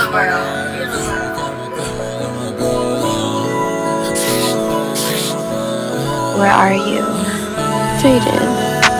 Where are you? Faded.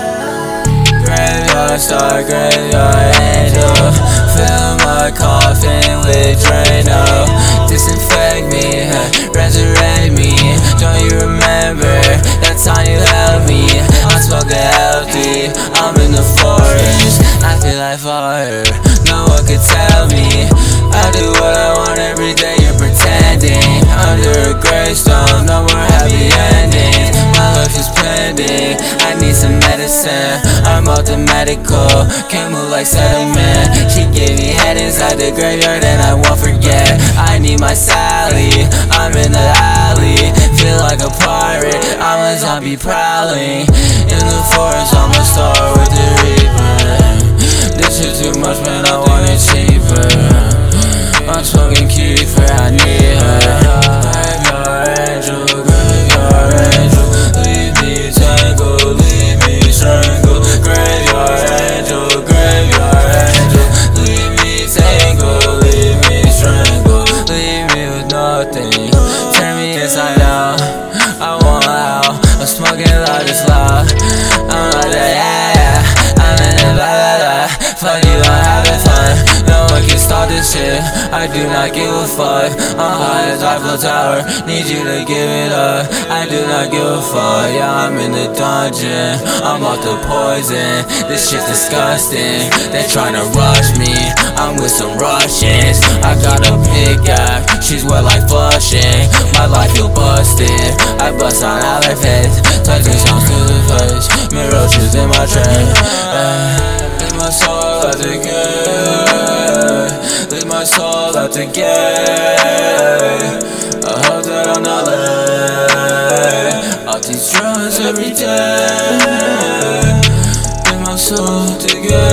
Graveyard star, graveyard angel. Fill my coffin with Drano. Disinfect me, resurrect me. Don't you remember that time you held me? I'm smoking healthy, I'm in the forest. I feel like fire, no one could tell me. I do what I want every day, you're pretending. Under a gravestone, no more happy endings. My life is pending, I need some medicine. I'm automatical, can't move like sediment. She gave me head inside the graveyard and I won't forget. I need my Sally, I'm in the alley. Feel like a pirate, I'm a zombie prowling. In the forest, I'm a star with the reaper. This shit too much, man, I want it cheaper. I'm smoking kefir, I need her. Graveyard angel, graveyard angel. Leave me tangled, leave me strangled. Graveyard angel, graveyard angel. Leave me tangled, leave me strangled. Leave me with nothing, turn me inside out. I want out, I'm smoking loud, it's loud. I'm like that, yeah, I'm in the blah blah blah. Fuck you, I'm having fun. No one can stop this shit, I do not give a fuck. I'm high as Eiffel Tower, need you to give it up. I do not give a fuck, yeah, I'm in the dungeon. I'm off the poison, this shit's disgusting. They tryna rush me, I'm with some Russians. I got a pickaxe, she's wet like flushing. My life feel busted, I bust on elephants. Touching sounds to the face, mirrors in my train. Leave my soul out the gate, leave my soul out the gate. I hope that I'm not late, off these drugs every day. Leave my soul out the gate.